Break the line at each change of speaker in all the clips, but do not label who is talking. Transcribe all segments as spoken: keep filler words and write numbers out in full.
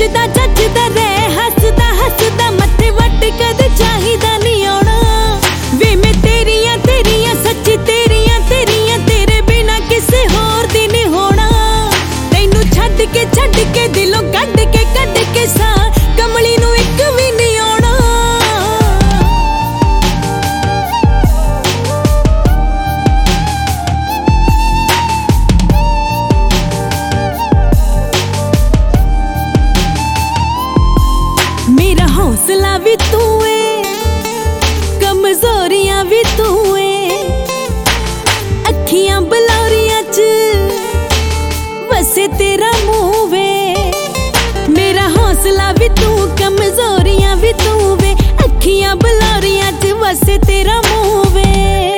जचदा जचदा रह हसदा हसदा मथे वट कद चाहिदा नहीं आना वे मैं तेरियां तेरियां सच्ची तेरियां तेरियां तेरे बिना किसे होर दी नहीं होना तैनू छड्ड के छड्ड के दिलों कढ के कढ के सा कमली नू एक भी नहीं आना मेरा हौसला भी तू है कमजोरियां भी तू है अखियां बलौरियां च वसे तेरा मुंह वे मेरा हौसला भी तू कमजोरियां भी तू वे अखियां बलौरियां च वसे तेरा मुंह वे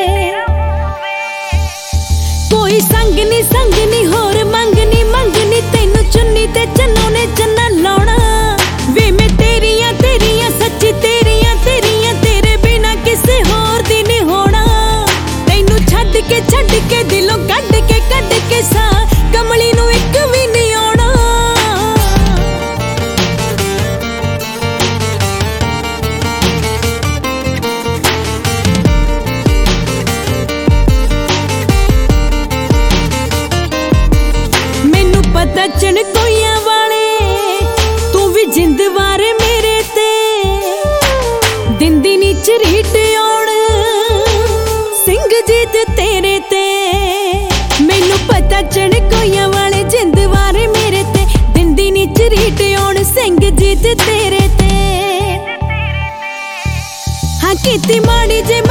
कोई संग नहीं संग नहीं होर मंगनी मंगनी तैनू चुन्नी ते चन्नों ने चन्ना लाउणा वे मैं तेरियां तेरियां सच्ची तेरियां तेरियां तेरे बिना किसे होर दी नहीं होना तैनू छड्ड के छड्ड के दिलों कढ के कढ के सा कमली नू एक भी नहीं आना मैनू पता चणकोइयां वाले तू भी जिंद वारे मेरे ते दिंदी नी झरीट आउण सिंह जीत तेरे ते मैनू पता चणकोइयां वाले जिंद वारे मेरे ते दिंदी नी झरीट आउण सिंह जीत तेरे ते हाँ कीती माड़ी जे